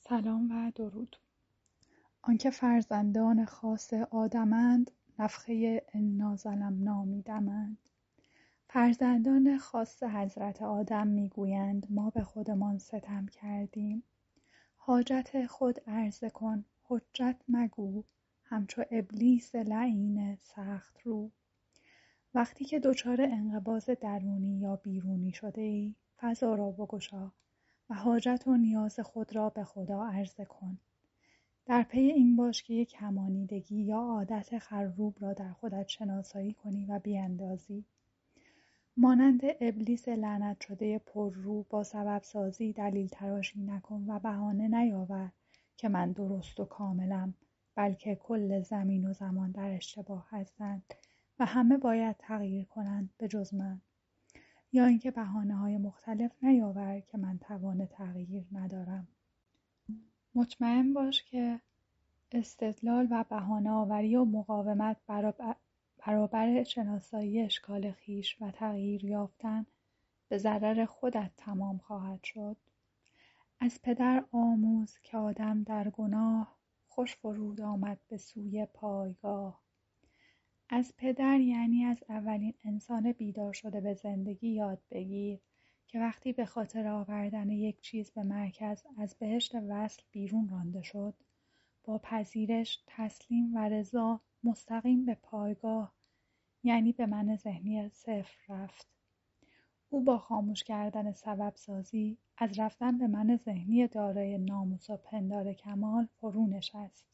سلام و درود. آنکه فرزندان خاص آدمند، نفخه انا ظلمنا میدمند. فرزندان خاص حضرت آدم میگویند ما به خودمان ستم کردیم. حاجت خود عرضه کن، حجت مگو، همچو ابلیس لعین سخت رو. وقتی که دچار انقباض درونی یا بیرونی شده ای، فضا را بگشا و حاجت و نیاز خود را به خدا عرضه کن. در پی این باش که یک همانیدگی یا عادت خروب را در خودت شناسایی کنی و بیاندازی. مانند ابلیس لعنت شده پررو با سبب سازی دلیل تراشی نکن و بهانه نیاور که من درست و کاملم، بلکه کل زمین و زمان در اشتباه هستند و همه باید تغییر کنند به جز من. یا اینکه بهانه‌های مختلف نیاور که من توان تغییر ندارم. مطمئن باش که استدلال و بهانه آوری و مقاومت برابر شناسایی اشکال خویش و تغییر یافتن به ضرر خودت تمام خواهد شد. از پدر آموز که آدم در گناه، خوش فرود آمد به سوی پایگاه. از پدر یعنی از اولین انسان بیدار شده به زندگی یاد بگیر که وقتی به خاطر آوردن یک چیز به مرکز از بهشت وصل بیرون رانده شد، با پذیرش، تسلیم و رضا مستقیم به پایگاه یعنی به من ذهنی صفر رفت. او با خاموش کردن سبب سازی از رفتن به من ذهنی دارای ناموس و پندار کمال فرو نشست.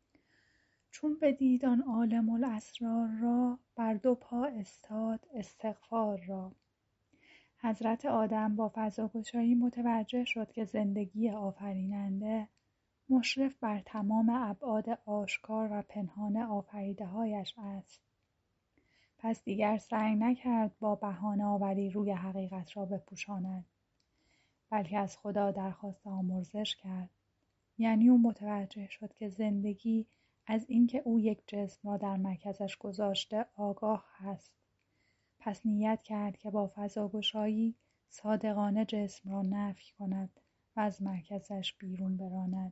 چون بدید آن عالم الاسرار را، بر دو پا استاد استغفار را. حضرت آدم با فضاگشایی متوجه شد که زندگی آفریننده مشرف بر تمام ابعاد آشکار و پنهان آفریده‌هایش است. پس دیگر سعی نکرد با بهانه آوری روی حقیقت را بپوشاند، بلکه از خدا درخواست آمرزش کرد. یعنی او متوجه شد که زندگی از اینکه او یک جسم را در مرکزش گذاشته آگاه است. پس نیت کرد که با فضاگشایی صادقانه جسم را نفی کند و از مرکزش بیرون براند.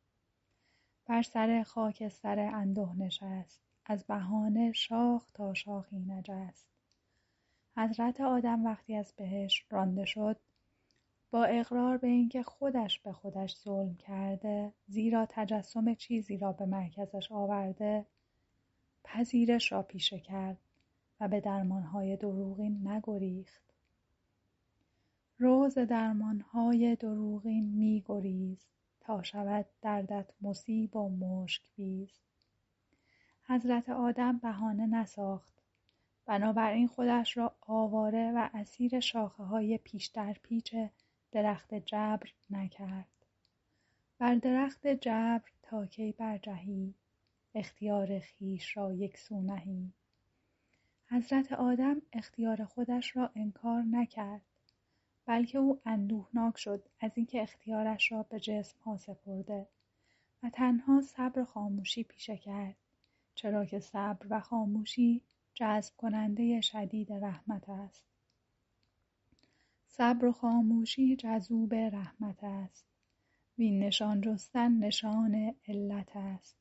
بر سر خاکستر انده نشست، از بهانه شاخ تا شاخی نجست. حضرت آدم وقتی از بهشت رانده شد، با اقرار به اینکه خودش به خودش ظلم کرده، زیرا تجسم چیزی را به مرکزش آورده، پذیرش را پیشه کرد و به درمانهای دروغین نگریخت. رو ز درمانهای دروغین می گریز، تا شود دردت مصیب و مشک بیز. حضرت آدم بهانه نساخت، بنابراین خودش را آواره و اسیر شاخه های پیش در پیچ درخت جبر نکرد. بر درخت جبر تا کی برجهی، اختیار خویش را یک سو نهی. حضرت آدم اختیار خودش را انکار نکرد، بلکه او اندوهناک شد از اینکه اختیارش را به جسم ها سپرده و تنها صبر و خاموشی پیشه کرد، چرا که صبر و خاموشی جذب کننده شدید رحمت است. صبر و خاموشی جذوب رحمت است، وین نشان جستن نشان علت است.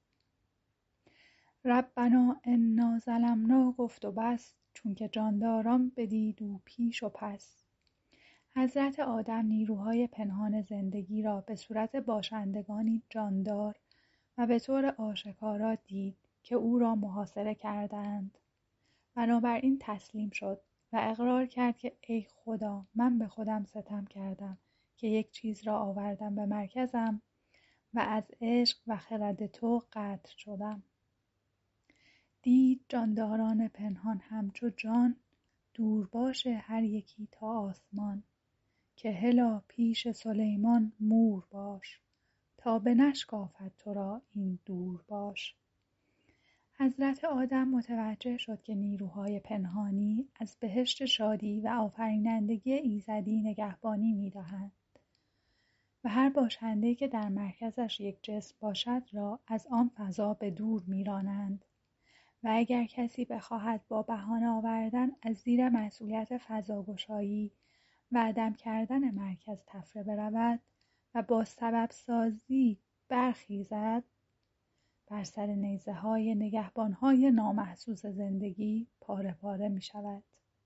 ربنا انا ظلمنا گفت و بس، چون که جانداران بدید او پیش و پس. حضرت آدم نیروهای پنهان زندگی را به صورت باشندگانی جاندار و به طور آشکارا دید که او را محاصره کردند. بنابراین تسلیم شد و اقرار کرد که ای خدا، من به خودم ستم کردم که یک چیز را آوردم به مرکزم و از عشق و خرد تو قطع شدم. دید جانداران پنهان همچو جان، دور باش هر یکی تا آسمان. که هلا پیش سلیمان مور باش، تا بنشکافد تو را این دور باش. حضرت آدم متوجه شد که نیروهای پنهانی از بهشت شادی و آفرینندگی ایزدی نگهبانی می‌دهند و هر باشنده‌ای که در مرکزش یک جسم باشد را از آن فضا به دور می‌رانند و اگر کسی بخواهد با بهانه آوردن از زیر مسئولیت فضاگشایی و عدم کردن مرکز تفره برود و با سبب سازی برخیزد، بر سر نیزه های نگهبان های نامحسوس زندگی پاره پاره می شود.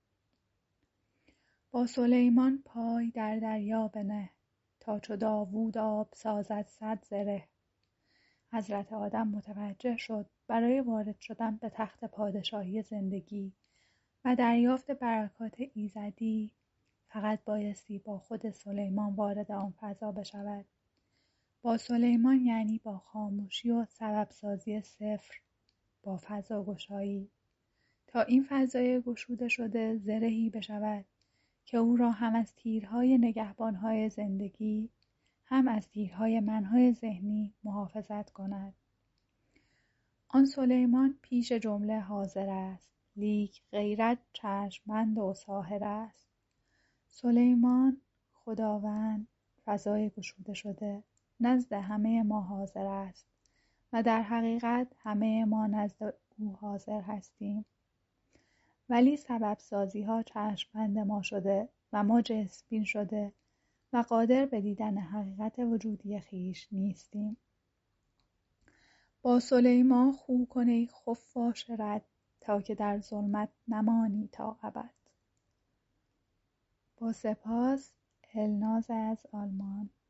با سلیمان پای در دریا بنه، تا چو داوود آب سازد صد زره. حضرت آدم متوجه شد برای وارد شدن به تخت پادشاهی زندگی و دریافت برکات ایزدی فقط بایستی با خود سلیمان وارد آن فضا بشود. با سلیمان یعنی با خاموشی و سبب سازی صفر، با فضا گشایی، تا این فضای گشوده شده زرهی بشود که او را هم از تیرهای نگهبانهای زندگی، هم از تیرهای منهای ذهنی محافظت کند. آن سلیمان پیش جمله حاضر است، لیک غیرت چشمبند و ساحر است. سلیمان، خداوند، فضای گشوده شده، نزد همه ما حاضر است و در حقیقت همه ما نزد او حاضر هستیم. ولی سبب سازی ها چشمبند ما شده و ما جسم‌بین شده و قادر به دیدن حقیقت وجودی خویش نیستیم. با سلیمان خو کن ای خفاش رد، تا که در ظلمت نمانی تا ابد. با سپاس، الناز از آلمان.